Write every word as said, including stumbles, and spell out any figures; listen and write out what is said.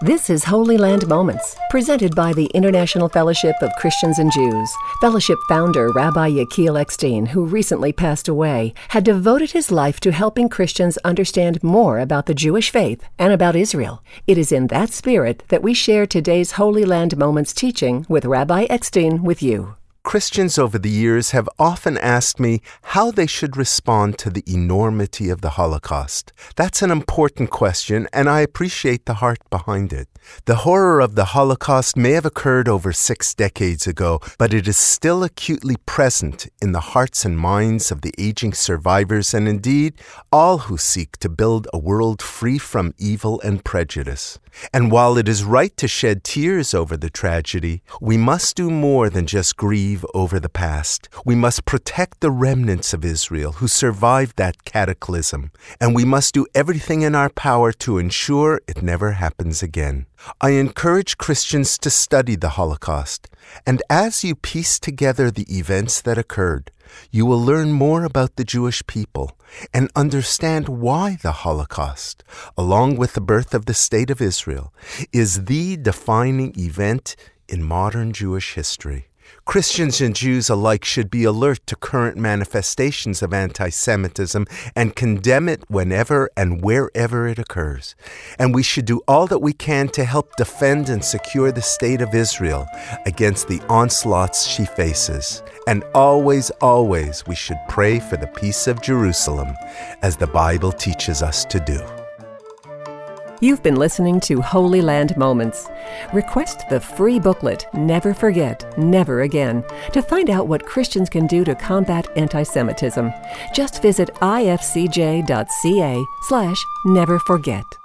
This is Holy Land Moments, presented by the International Fellowship of Christians and Jews. Fellowship founder Rabbi Yechiel Eckstein, who recently passed away, had devoted his life to helping Christians understand more about the Jewish faith and about Israel. It is in that spirit that we share today's Holy Land Moments teaching with Rabbi Eckstein with you. Christians over the years have often asked me how they should respond to the enormity of the Holocaust. That's an important question, and I appreciate the heart behind it. The horror of the Holocaust may have occurred over six decades ago, but it is still acutely present in the hearts and minds of the aging survivors and indeed all who seek to build a world free from evil and prejudice. And while it is right to shed tears over the tragedy, we must do more than just grieve over the past. We must protect the remnants of Israel who survived that cataclysm, and we must do everything in our power to ensure it never happens again. I encourage Christians to study the Holocaust, and as you piece together the events that occurred, you will learn more about the Jewish people and understand why the Holocaust, along with the birth of the State of Israel, is the defining event in modern Jewish history. Christians and Jews alike should be alert to current manifestations of anti-Semitism and condemn it whenever and wherever it occurs. And we should do all that we can to help defend and secure the State of Israel against the onslaughts she faces. And always, always, we should pray for the peace of Jerusalem, as the Bible teaches us to do. You've been listening to Holy Land Moments. Request the free booklet, Never Forget, Never Again, to find out what Christians can do to combat anti-Semitism. Just visit ifcj.ca slash never forget.